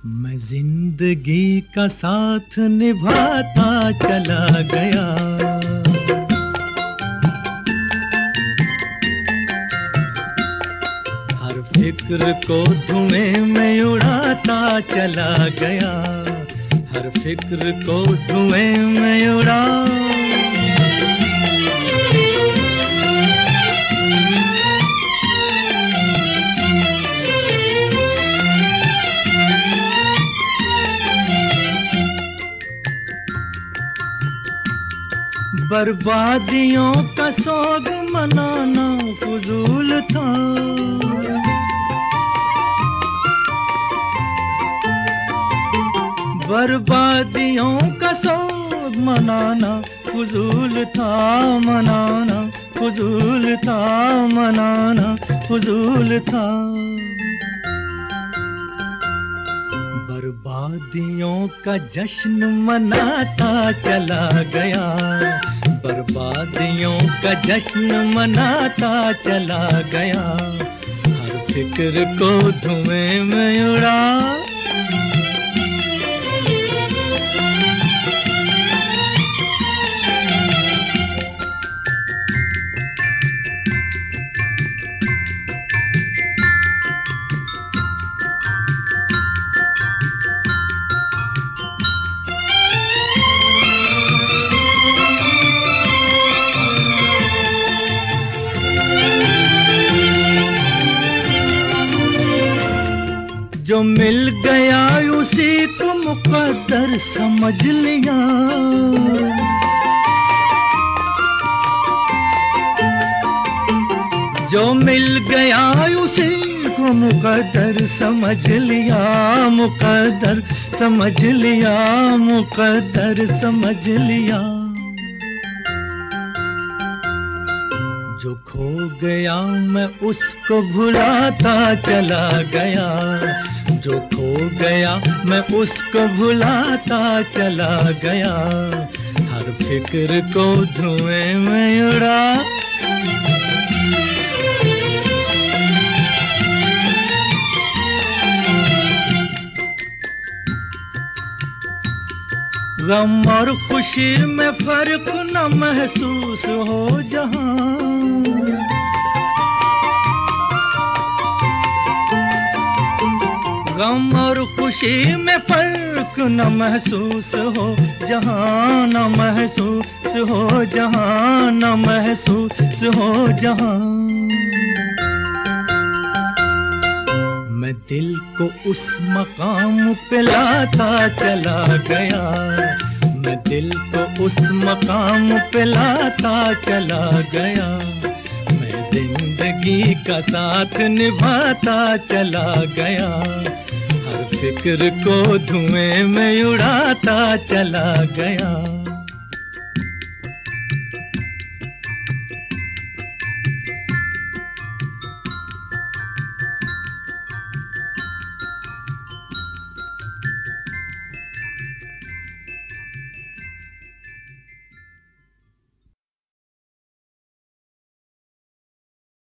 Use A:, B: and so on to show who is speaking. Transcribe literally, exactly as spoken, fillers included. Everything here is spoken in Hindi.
A: मैं जिंदगी का साथ निभाता चला गया। हर फिक्र को धुएं में उड़ाता चला गया। हर फिक्र को धुएं में उड़ा बर्बादियों का सोग मनाना फजूल था। बर्बादियों का सोग मनाना फजूल था, मनाना फजूल था, मनाना फजूल था। बर्बादियों का जश्न मनाता चला गया। बर्बादियों का जश्न मनाता चला गया। हर फिक्र को धुएं में उड़ा जो मिल गया उसी को मुकद्दर समझ लिया। जो मिल गया उसी को मुकद्दर समझ लिया, मुकद्दर समझ लिया, मुकद्दर समझ लिया। जो खो गया मैं उसको भुलाता चला गया। जो खो गया मैं उसको भुलाता चला गया। हर फिक्र को धुएं में उड़ा गम और खुशी में फर्क न महसूस हो जहां। गम और खुशी में फर्क न महसूस हो जहां, न महसूस हो जहां, न महसूस हो जहां। मैं दिल को उस मकाम पे लाता चला गया। मैं दिल को उस मकाम पे लाता चला गया। मैं जिंदगी का साथ निभाता चला गया। हर फिक्र को धुएं में उड़ाता चला गया।